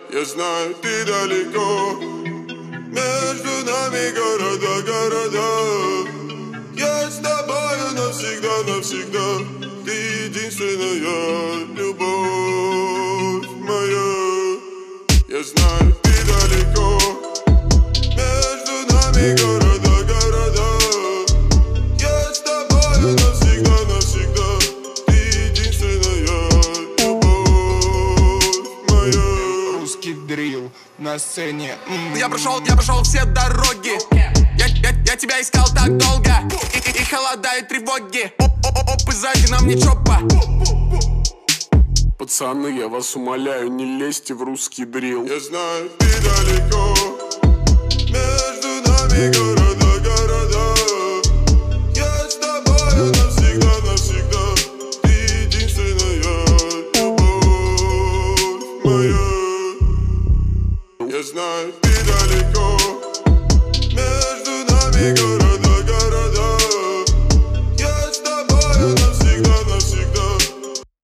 Я знаю, ты далеко. Между нами города. Я с тобою навсегда. Ты единственная любовь моя. Я знаю, ты далеко. Между нами города. Я с тобою навсегда. Ты единственная любовь моя. Русский дрил на сцене. Я прошел все дороги. Я тебя искал так долго. И холода, и тревоги. Оп, и сзади нам не чопа. Пацаны, я вас умоляю, не лезьте в русский дрил. Я знаю, ты далеко. Между нами города. Я с тобою навсегда. Ты единственная любовь моя. Я знаю, ты далеко.